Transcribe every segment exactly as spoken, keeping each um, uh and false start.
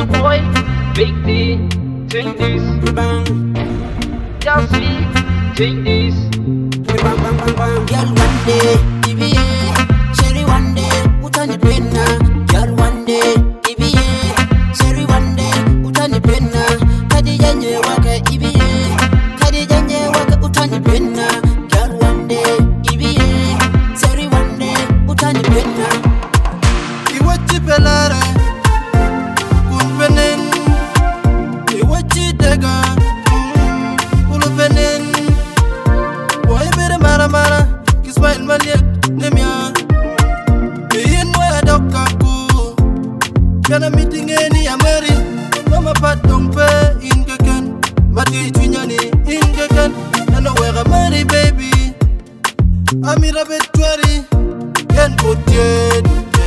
a boy, big D, think this. Bang, Just see, think this. bang, bang, bang, bang. Girl, one day, T V A. Cherry one day, utani pena. Girl, one day, T V A. Cherry one day, utani pena. Kadi janye waka T V A. Kadi janye waka utani pena. Girl, one day, T V A. Cherry one day, utani pena. Iwachi pelare, kun venen. Iwachi dega, ulu venen. Boy bere mara mara, kismail maliet nemya. Biyin wa dokaku, kana meeting eni ameri. Mama patong pe ingeken, mati chunyani ingeken. Nano wega mari baby, amira betwari, yen putye.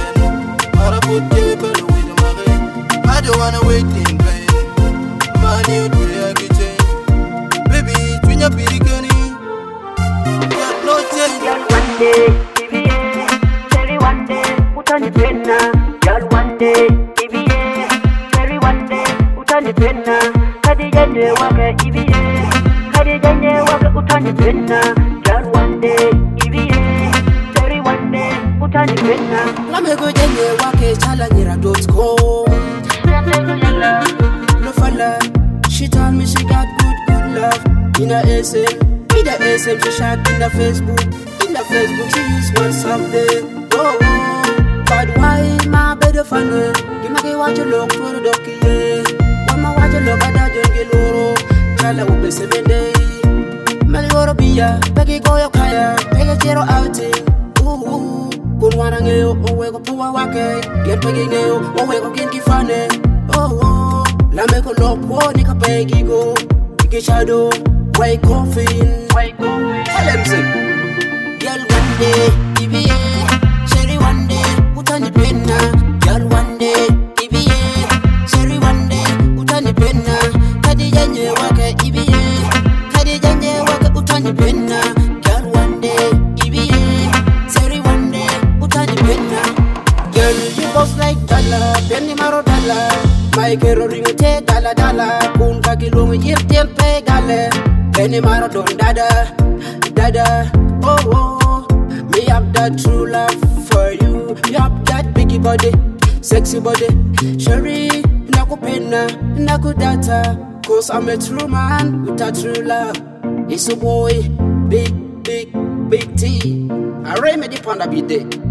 I don't wanna wait in vain. Man, you do everything. Baby, twin your pirikani. Got no change. Girl, one day, T V A. Cherry one day, utani pena. Girl, one day, T V A. Cherry one day, utani pena. Kadi janye waka T V A. Kadi janye waka utani pena. Girl, one day, T V A. Cherry one day, utani pena. Lamego janye wake chala nyira dot com. No falla, she told me she got good, good love. In the S M, in the S M she shot in the Facebook. In the Facebook she use WhatsApp there. Oh, oh, but why my better funny? You make watch a look for the donkey, yeah. When my watch a look at that jungle loro, chala upe seven day. Melgoro biya, pegi go yo kaya, pegi zero outing. Ooh, ooh, kun warangeo, owe go puwa wake, yen pegi ngeo, owe go gen kifane. Oh, oh, la me ko lopo ni ka pegi go, ike shadow, wake coffin, wake coffin. Tell them say, girl one day, T V A, cherry one day, utani pena. Girl one day, T V A, cherry one day, utani pena. Kadi janye waka T V A, kadi janye waka utani pena. Girl one day, T V A, cherry one day, utani pena. Girl you boss like dollar, penny maro dollar. My kero ring te dala dala, kun kakilong yip tempe gale. Penny maro don dada, dada. Oh oh, me have that true love for you. You have that biggie body, sexy body. Sherry, naku pena, naku data. Cause I'm a true man with a true love. It's a boy, big, big, big T. I remedy panda be there.